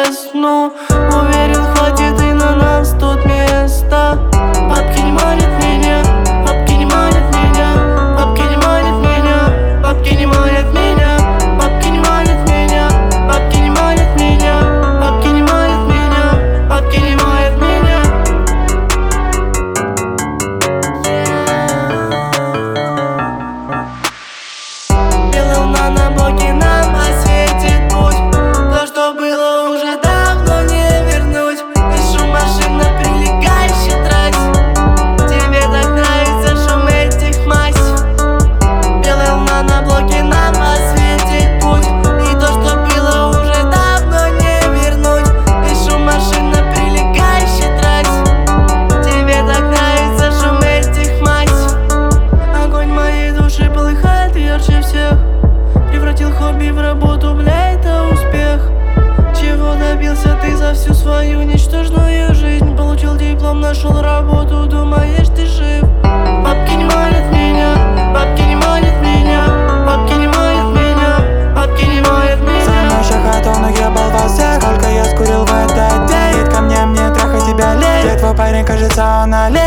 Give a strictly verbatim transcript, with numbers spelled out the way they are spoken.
весну. Уверен, хватит и на нас тут места. Бабки не манят меня, бабки не манят меня, бабки не манят меня, бабки не манят меня, бабки не манят меня, бабки не манят меня, бабки не манят меня, бабки не манят меня. Белая луна на блоке нам осветит путь. То, что было, уже давно не вернуть. И шум машин на прилегающей трассе. Тебе так нравится шум этих масс. Белая луна на блоке нам осветит путь. И то, что было, уже давно не вернуть. И шум машин на прилегающей трассе. Тебе так нравится шум этих масс. Огонь моей души полыхает ярче всех. Превратил хобби в работу, бля, это успех. Чего добился ты за всю свою ничтожную жизнь? Получил диплом, нашел работу, думаешь, ты жив. Бабки не манят меня, бабки не манят меня, бабки не манят меня, бабки не манят меня. За мной шахатон, но я баловал всех. Сколько я скурил в этот день. Ко мне, мне трахать тебя лень. Где твой парень, кажется, он олень.